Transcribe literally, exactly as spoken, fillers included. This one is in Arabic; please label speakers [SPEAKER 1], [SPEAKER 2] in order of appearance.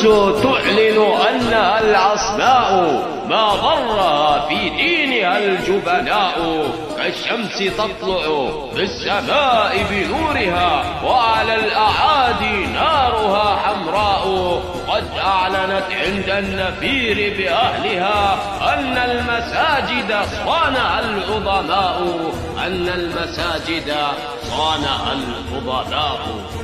[SPEAKER 1] القدس تعلن أنها العصماء ما ضرها في دينها الجبناء، كالشمس تطلع بالسماء بنورها وعلى الأعادي نارها حمراء. قد أعلنت عند النفير بأهلها أن المساجد صانها العظماء، أن المساجد صانها العظماء.